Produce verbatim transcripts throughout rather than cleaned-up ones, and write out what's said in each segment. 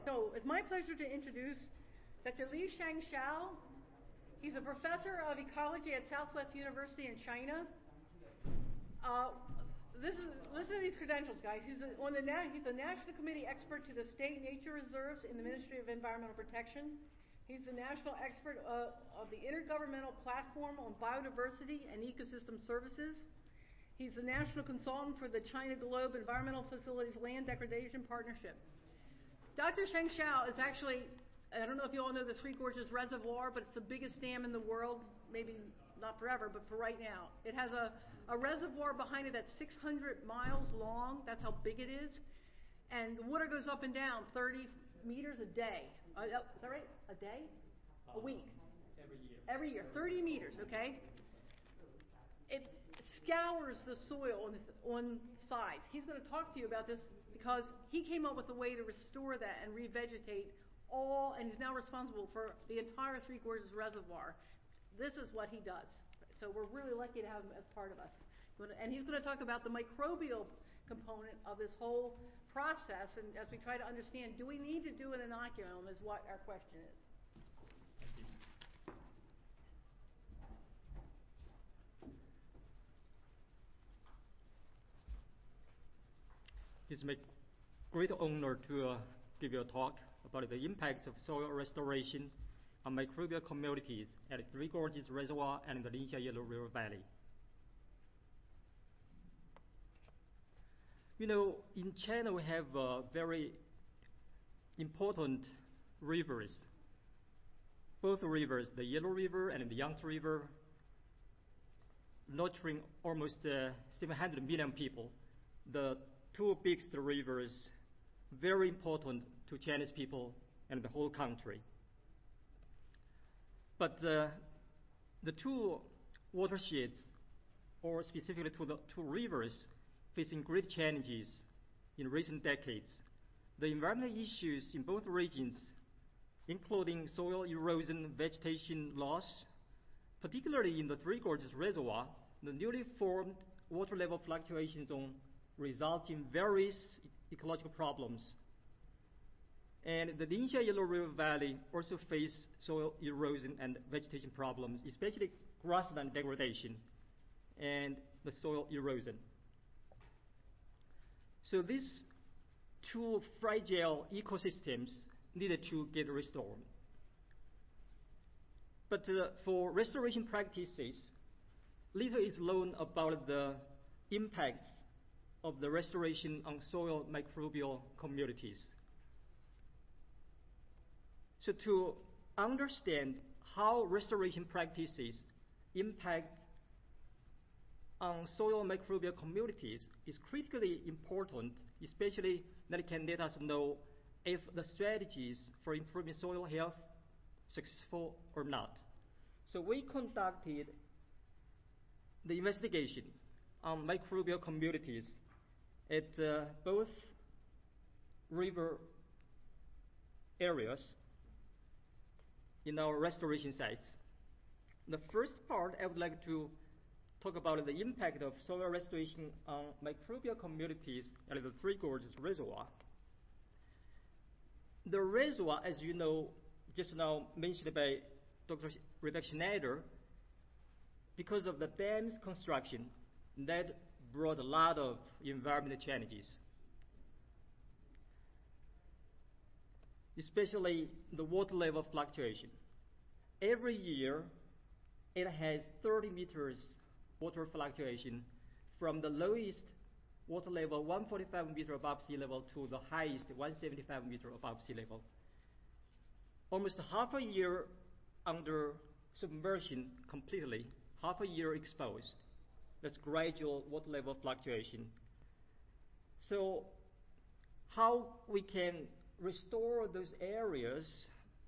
So it's my pleasure to introduce Doctor Li-Sheng Xiao. He's a professor of ecology at Southwest University in China. Uh, this is listen to these credentials, guys. He's a, on the na- he's a National Committee expert to the State Nature Reserves in the Ministry of Environmental Protection. He's the national expert uh, of the Intergovernmental Platform on Biodiversity and Ecosystem Services. He's the national consultant for the China Globe Environmental Facilities Land Degradation Partnership. Doctor Sheng Xiao is actually, I don't know if you all know the Three Gorges Reservoir, but it's the biggest dam in the world, maybe not forever, but for right now. It has a, a reservoir behind it that's six hundred miles long. That's how big it is. And the water goes up and down thirty meters a day. Uh, is that right? A day? A week? Every year. Every year. thirty meters, okay? It scours the soil on, the, on sides. He's going to talk to you about this because he came up with a way to restore that and revegetate all, and he's now responsible for the entire Three Gorges Reservoir. This is what he does. So we're really lucky to have him as part of us. And he's going to talk about the microbial component of this whole process, and as we try to understand, do we need to do an inoculum is what our question is. Thank you. It's my great honor to uh, give you a talk about the impact of soil restoration on microbial communities at Three Gorges Reservoir and the Ningxia Yellow River Valley. You know, in China we have uh, very important rivers. Both rivers, the Yellow River and the Yangtze River, nurturing almost uh, seven hundred million people. The two biggest rivers, very important to Chinese people and the whole country. But uh, the two watersheds, or specifically to the two rivers, facing great challenges in recent decades. The environmental issues in both regions, including soil erosion, vegetation loss, particularly in the Three Gorges Reservoir, the newly formed water level fluctuation zone result in various ecological problems. And the Ningxia Yellow River Valley also face soil erosion and vegetation problems, especially grassland degradation and the soil erosion. So these two fragile ecosystems needed to get restored. But uh, for restoration practices, little is known about the impacts of the restoration on soil microbial communities. So to understand how restoration practices impact on soil microbial communities is critically important, especially that it can let us know if the strategies for improving soil health successful or not. So we conducted the investigation on microbial communities at uh, both river areas in our restoration sites. The first part, I would like to talk about the impact of soil restoration on microbial communities at the Three Gorges Reservoir. The reservoir, as you know, just now mentioned by Doctor Rebecca Schneider, because of the dam's construction, that brought a lot of environmental challenges, especially the water level fluctuation. Every year, it has thirty meters water fluctuation from the lowest water level, one hundred forty-five meters above sea level, to the highest, one hundred seventy-five meters above sea level. Almost half a year under submersion completely, half a year exposed. That's gradual water level fluctuation. So how we can restore those areas,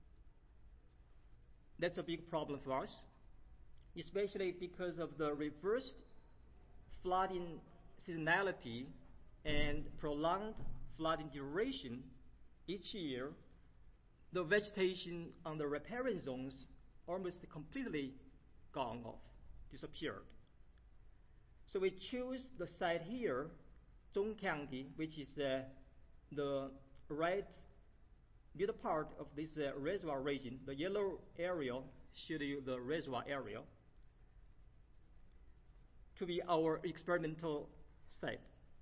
that's a big problem for us, especially because of the reversed flooding seasonality and prolonged flooding duration. Each year, the vegetation on the riparian zones almost completely gone off, disappeared. So we choose the site here, Zhong County, which is uh, the right middle part of this uh, reservoir region, the yellow area shows you the reservoir area, to be our experimental site.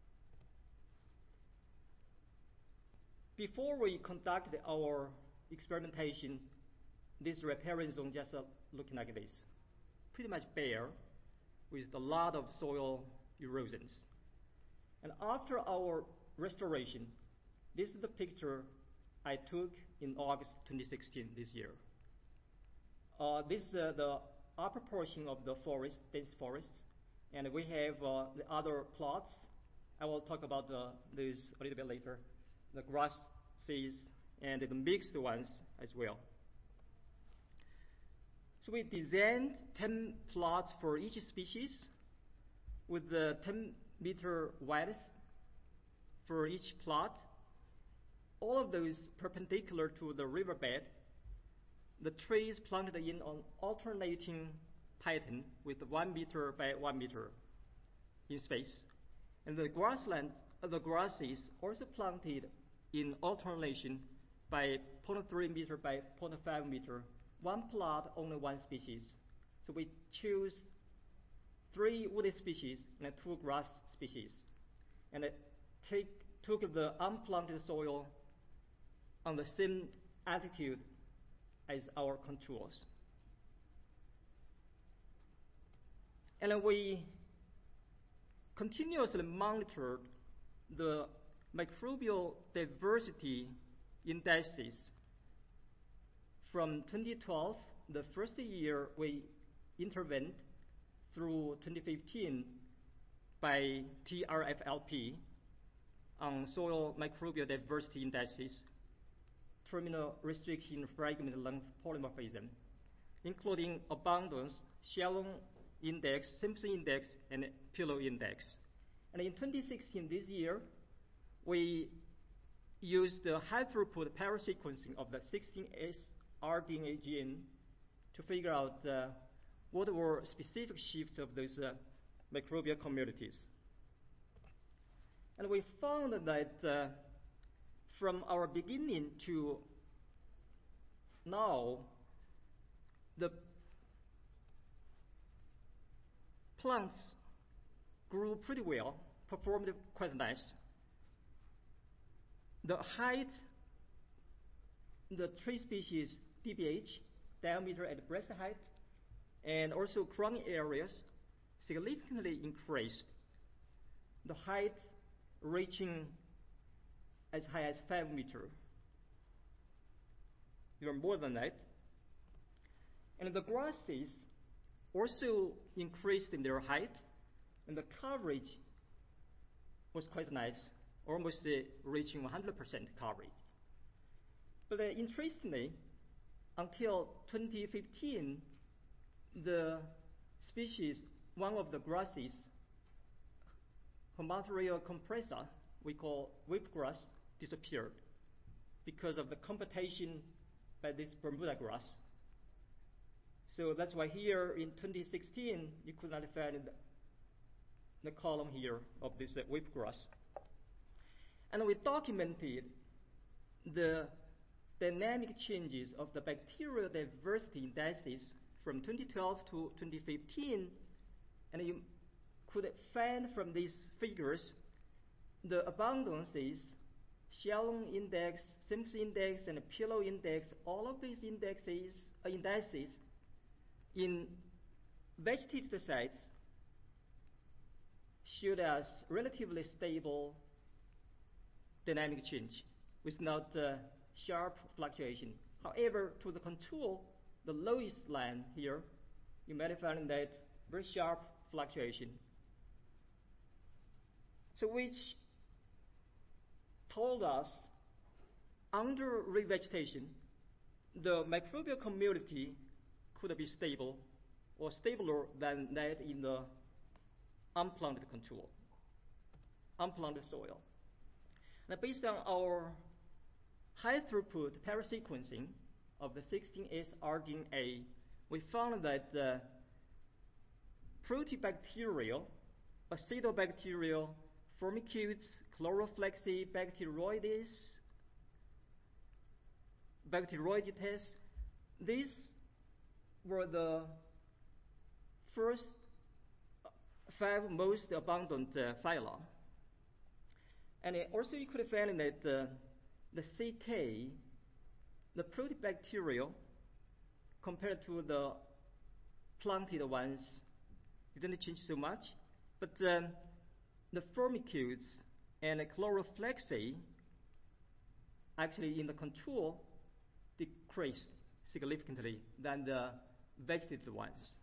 Before we conducted our experimentation, this riparian zone just uh, looking like this, pretty much bare, with a lot of soil erosions. And after our restoration, this is the picture I took in August twenty sixteen, this year. Uh, this is uh, the upper portion of the forest, dense forests, and we have uh, the other plots. I will talk about uh, these a little bit later, the grasses and the mixed ones as well. So we designed ten plots for each species with the ten meter width for each plot, all of those perpendicular to the riverbed. The trees planted in an alternating pattern with one meter by one meter in space. And the grassland, uh, the grasses also planted in alternation by zero point three meter by zero point five meter. One plot, only one species. So we choose three woody species and two grass species. And it take, took the unplanted soil on the same altitude as our contours. And we continuously monitored the microbial diversity indices. From twenty twelve, the first year we intervened, through twenty fifteen by T R F L P on soil microbial diversity indices, terminal restriction, fragment length, polymorphism, including abundance, Shalom index, Simpson index, and Pillow index. And in twenty sixteen, this year, we used the high throughput parasequencing of the sixteen S R D N A gene to figure out uh, what were specific shifts of those uh, microbial communities. And we found that uh, from our beginning to now, the plants grew pretty well, performed quite nice. The height, the tree species D B H, diameter at breast height, and also crown areas significantly increased. The height reaching as high as five meters, even more than that. And the grasses also increased in their height, and the coverage was quite nice, almost uh, reaching one hundred percent coverage. But uh, interestingly, until twenty fifteen, the species, one of the grasses, Hamartia compressa, we call whipgrass, disappeared because of the competition by this Bermuda grass. So that's why here in twenty sixteen, you could not find the, the column here of this uh, whipgrass. And we documented the dynamic changes of the bacterial diversity indices from twenty twelve to twenty fifteen, and you could find from these figures the abundances, Shalom index, Simpson index, and Pillow index. All of these indexes, uh, indices in vegetative sites showed us relatively stable dynamic change with not uh, sharp fluctuation. However, to the contour, the lowest line here, you might find that very sharp fluctuation. So which told us under revegetation, the microbial community could be stable or stabler than that in the unplanted contour, unplanted soil. Now, based on our high throughput parasequencing of the sixteen S R D N A, we found that uh, Protobacterial, Acidobacterial, Formicutes, Chloroflexibacteroides, bacteroidetes tests. These were the first five most abundant uh, phyla. And uh, also you could find that uh, the C K, the Protobacteria, compared to the planted ones, didn't change so much. But um, the Firmicutes and the Chlorophyllaceae, actually in the control, decreased significantly than the vegetative ones.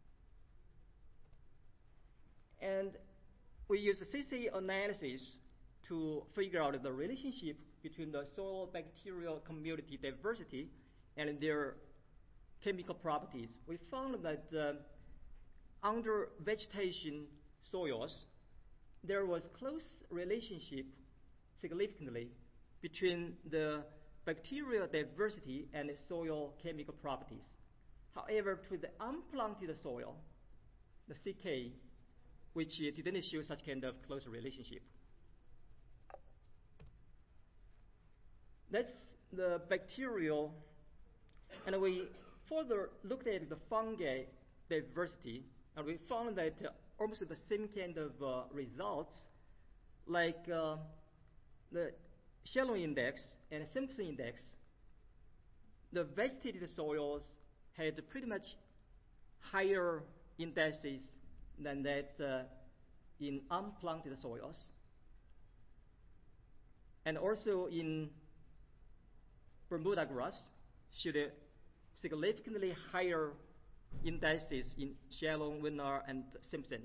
And we use the C C analysis to figure out the relationship between the soil bacterial community diversity and their chemical properties. We found that uh, under vegetation soils, there was close relationship significantly between the bacterial diversity and the soil chemical properties. However, to the unplanted soil, the C K, which uh, didn't show such kind of close relationship. That's the bacterial, and we further looked at the fungi diversity, and we found that uh, almost the same kind of uh, results, like uh, the Shallow index and Simpson index. The vegetated soils had pretty much higher indices than that uh, in unplanted soils, and also in Bermuda grass showed a significantly higher indices in Shallow, Winner, and Simpson.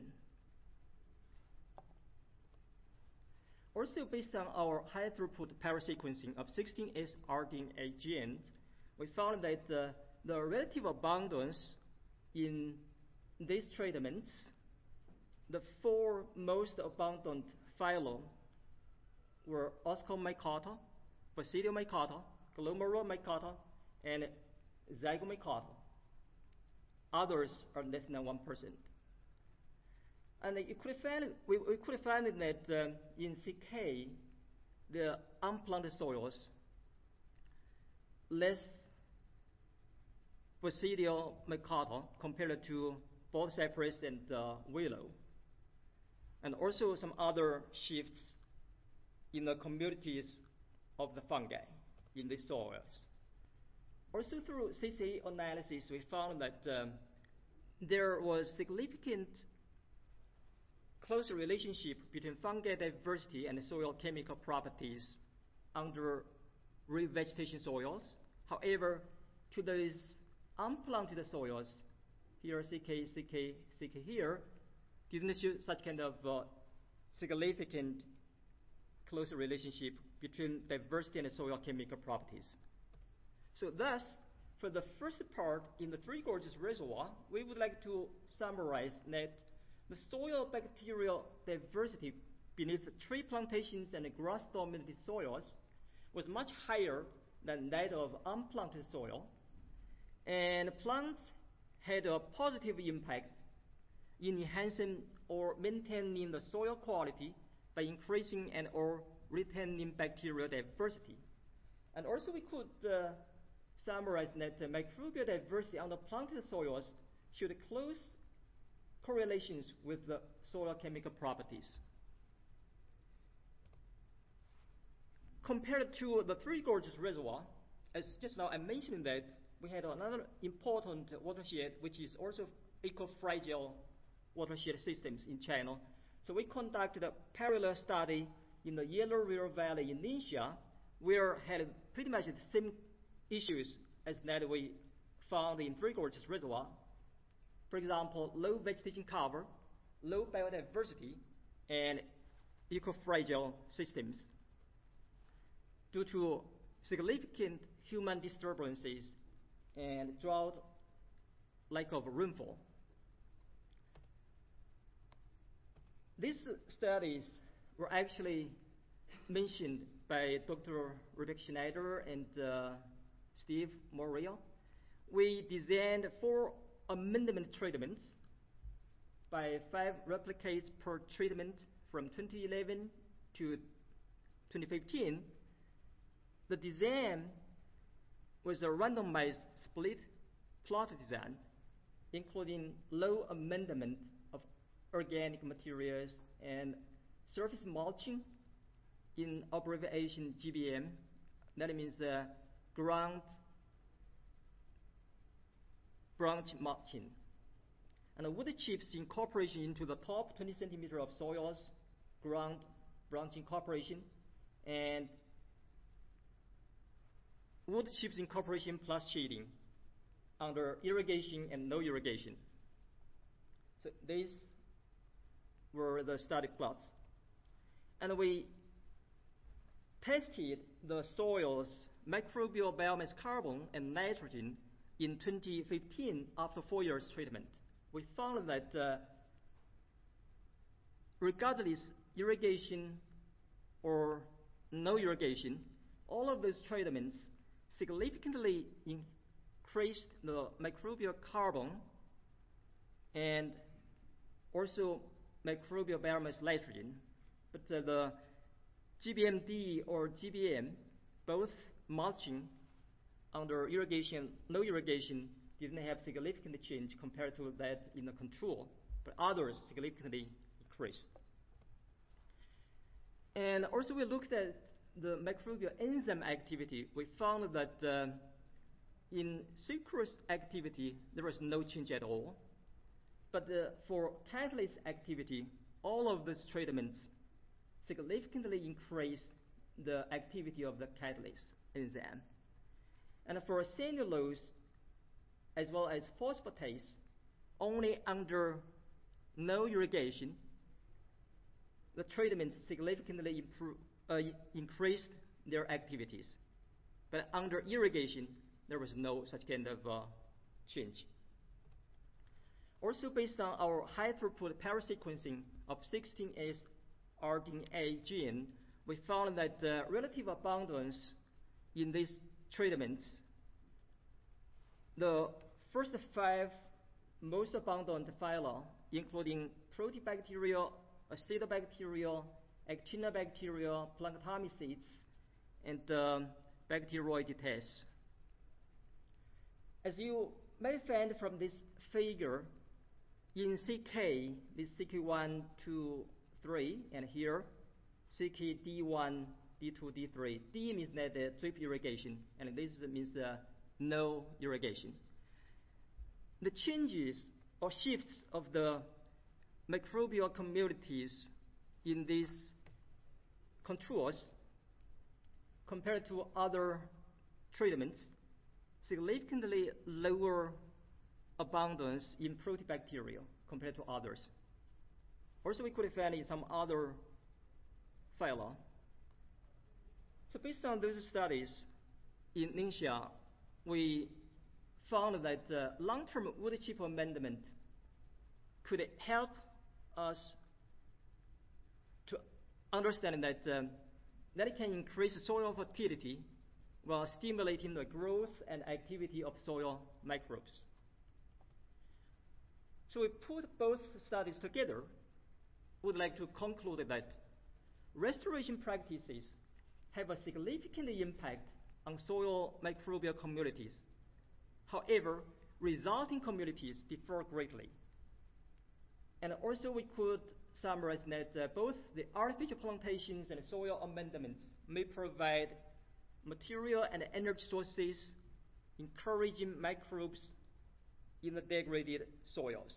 Also, based on our high throughput parasequencing of sixteen S R D N A genes, we found that uh, the relative abundance in these treatments, the four most abundant phylum were Oscomycota, Basidiomycota, Glomerulomycota, and Zygomycota. Others are less than one percent. And you could find, we, we could find that uh, in C K, the unplanted soils, less Basidiomycota compared to both cypress and uh, willow, and also some other shifts in the communities of the fungi in the soils. Also through C C analysis, we found that um, there was significant close relationship between fungi diversity and soil chemical properties under revegetation soils. However, to those unplanted soils, here C K, C K, C K here, didn't show such kind of uh, significant close relationship between diversity and soil chemical properties. So thus, for the first part in the Three Gorges Reservoir, we would like to summarize that the soil bacterial diversity beneath tree plantations and grass-dominated soils was much higher than that of unplanted soil, and plants had a positive impact in enhancing or maintaining the soil quality by increasing and or retaining bacterial diversity. And also we could uh, summarize that uh, microbial diversity on the planted soils showed close correlations with the soil chemical properties. Compared to the Three Gorges Reservoir, as just now I mentioned that we had another important watershed which is also eco-fragile watershed systems in China. So we conducted a parallel study in the Yellow River Valley in Ningxia, where had pretty much the same issues as that we found in Three Gorges Reservoir. For example, low vegetation cover, low biodiversity, and eco-fragile systems due to significant human disturbances and drought, lack of rainfall. These studies were actually mentioned by Doctor Rebecca Schneider and uh, Steve Moria. We designed four amendment treatments by five replicates per treatment from twenty eleven to twenty fifteen. The design with a randomized split plot design, including low amendment of organic materials and surface mulching, in abbreviation G B M. That means uh, ground branch mulching. And wood chips incorporation into the top twenty centimeter of soils, ground branch incorporation, and wood chips incorporation plus shading under irrigation and no irrigation. So these were the study plots. And we tested the soil's microbial biomass carbon and nitrogen in twenty fifteen after four years treatment. We found that uh, regardless irrigation or no irrigation, all of those treatments significantly increased the microbial carbon and also microbial biomass nitrogen. But uh, the G B M D or G B M, both mulching under irrigation, no irrigation, didn't have significant change compared to that in the control, but others significantly increased. And also we looked at the microbial enzyme activity. We found that uh, in sucrose activity, there was no change at all. But uh, for catalyst activity, all of these treatments significantly increased the activity of the catalyst enzyme. And for cellulose, as well as phosphatase, only under no irrigation, the treatments significantly improve, uh, increased their activities. But under irrigation, there was no such kind of uh, change. Also, based on our high throughput parasequencing of sixteen S R D N A gene, we found that the relative abundance in these treatments, the first five most abundant phyla, including Protobacteria, Acetobacteria, Actinobacteria, Planktomycetes, and um, Bacteroidetes. As you may find from this figure, in C K, this C K one, two, three, and here C K D one, D two, D three. D means that the drip irrigation, and this means the no irrigation. The changes or shifts of the microbial communities in these controls compared to other treatments significantly lower abundance in Protobacteria compared to others. Also, we could find in some other phyla. So based on those studies in Ningxia, we found that uh, long-term wood chip amendment could help us to understand that um, that it can increase soil fertility while stimulating the growth and activity of soil microbes. So we put both studies together. Would like to conclude that restoration practices have a significant impact on soil microbial communities. However, resulting communities differ greatly. And also we could summarize that uh, both the artificial plantations and soil amendments may provide material and energy sources, encouraging microbes in the degraded soils.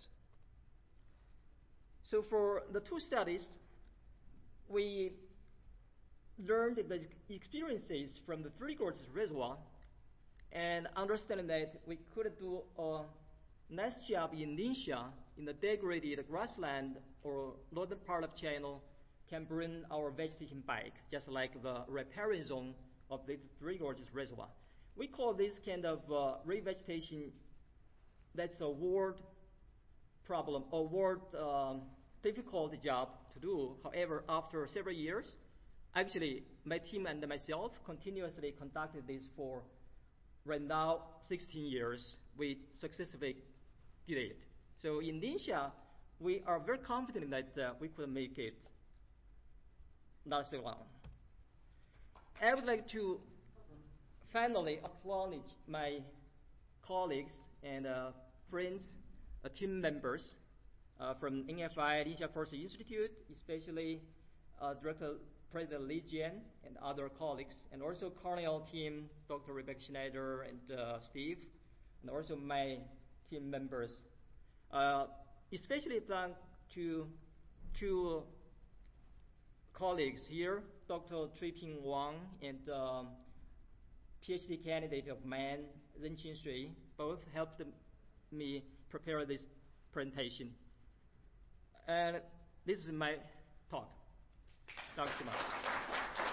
So for the two studies, we learned the experiences from the Three Gorges Reservoir and understanding that we could do a nice job in Ningxia in the degraded grassland or northern part of China can bring our vegetation back, just like the riparian zone of the Three Gorges Reservoir. We call this kind of uh, revegetation, that's a world problem, a world um, difficult job to do. However, after several years, actually my team and myself continuously conducted this for right now sixteen years. We successfully did it. So in Ningxia, we are very confident that uh, we could make it not so long. I would like to finally acknowledge my colleagues and uh, friends, uh, team members uh, from N F I Asia Force Institute, especially uh, Director President Li Jian and other colleagues, and also Cornell team, Doctor Rebecca Schneider and uh, Steve, and also my team members. Uh, especially thank to two colleagues here, Doctor Triping Wang and um, PhD candidate of mine, Renqin Shui, both helped me prepare this presentation. And this is my talk. Thanks so much.